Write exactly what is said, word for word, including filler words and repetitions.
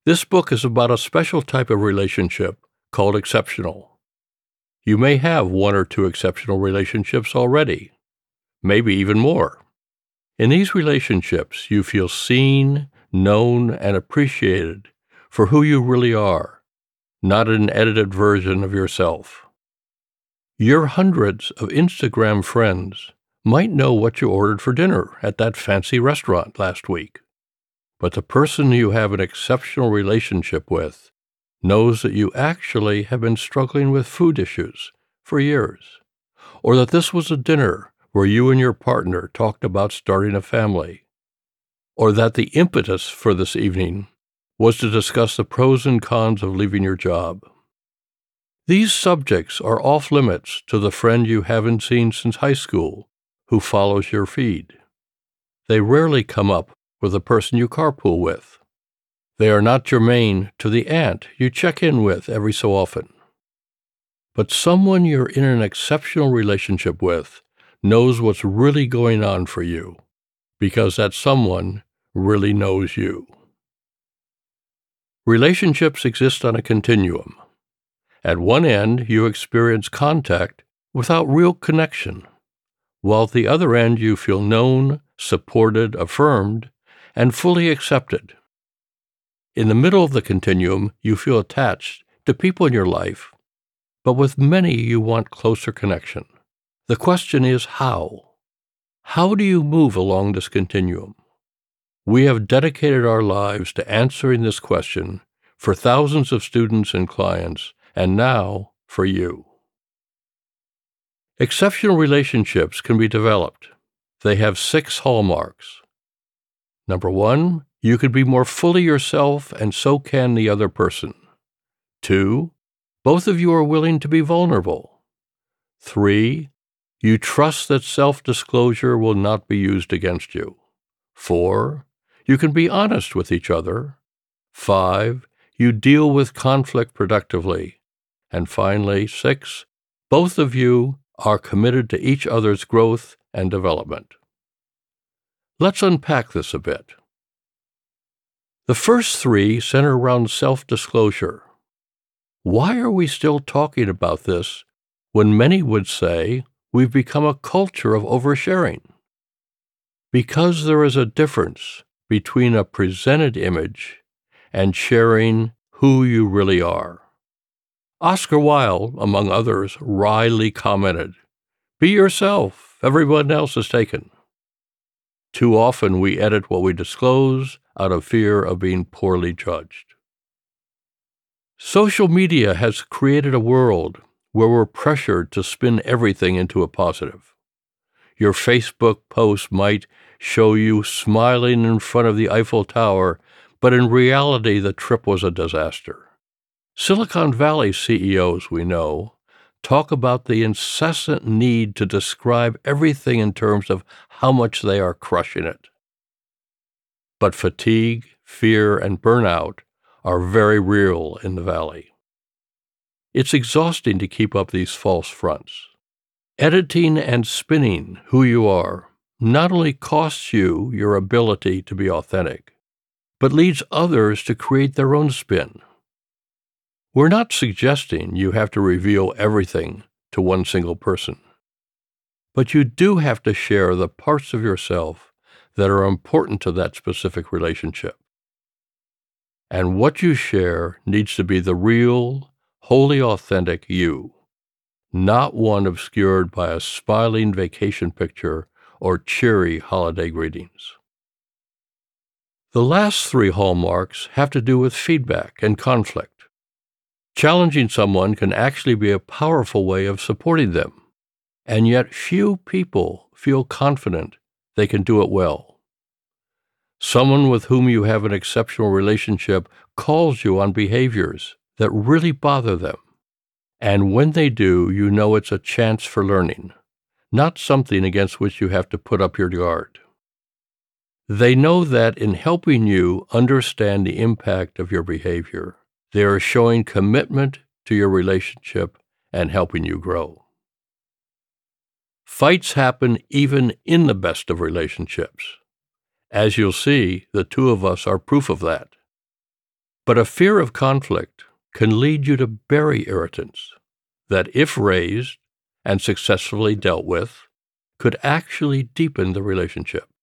This book is about a special type of relationship called exceptional. You may have one or two exceptional relationships already, maybe even more. In these relationships, you feel seen, known, and appreciated for who you really are, not an edited version of yourself. Your hundreds of Instagram friends might know what you ordered for dinner at that fancy restaurant last week, but the person you have an exceptional relationship with knows that you actually have been struggling with food issues for years, or that this was a dinner where you and your partner talked about starting a family, or that the impetus for this evening was to discuss the pros and cons of leaving your job. These subjects are off limits to the friend you haven't seen since high school who follows your feed. They rarely come up with the person you carpool with. They are not germane to the aunt you check in with every so often. But someone you're in an exceptional relationship with knows what's really going on for you, because that someone really knows you. Relationships exist on a continuum. At one end, you experience contact without real connection, while at the other end you feel known, supported, affirmed, and fully accepted. In the middle of the continuum, you feel attached to people in your life, but with many you want closer connection. The question is how? How do you move along this continuum? We have dedicated our lives to answering this question for thousands of students and clients, and now for you. Exceptional relationships can be developed. They have six hallmarks. Number one, you can be more fully yourself, and so can the other person. Two, both of you are willing to be vulnerable. Three, you trust that self-disclosure will not be used against you. Four, you can be honest with each other. Five, you deal with conflict productively. And finally, six, both of you are committed to each other's growth and development. Let's unpack this a bit. The first three center around self-disclosure. Why are we still talking about this when many would say we've become a culture of oversharing? Because there is a difference between a presented image and sharing who you really are. Oscar Wilde, among others, wryly commented, "Be yourself, everyone else is taken." Too often we edit what we disclose out of fear of being poorly judged. Social media has created a world where we're pressured to spin everything into a positive. Your Facebook post might show you smiling in front of the Eiffel Tower, but in reality the trip was a disaster. Silicon Valley C E Os we know talk about the incessant need to describe everything in terms of how much they are crushing it. But fatigue, fear, and burnout are very real in the Valley. It's exhausting to keep up these false fronts. Editing and spinning who you are not only costs you your ability to be authentic, but leads others to create their own spin. We're not suggesting you have to reveal everything to one single person, but you do have to share the parts of yourself that are important to that specific relationship. And what you share needs to be the real, wholly authentic you, not one obscured by a smiling vacation picture or cheery holiday greetings. The last three hallmarks have to do with feedback and conflict. Challenging someone can actually be a powerful way of supporting them, and yet few people feel confident they can do it well. Someone with whom you have an exceptional relationship calls you on behaviors that really bother them, and when they do, you know it's a chance for learning, not something against which you have to put up your guard. They know that in helping you understand the impact of your behavior, they are showing commitment to your relationship and helping you grow. Fights happen even in the best of relationships. As you'll see, the two of us are proof of that. But a fear of conflict can lead you to bury irritants that, if raised and successfully dealt with, could actually deepen the relationship.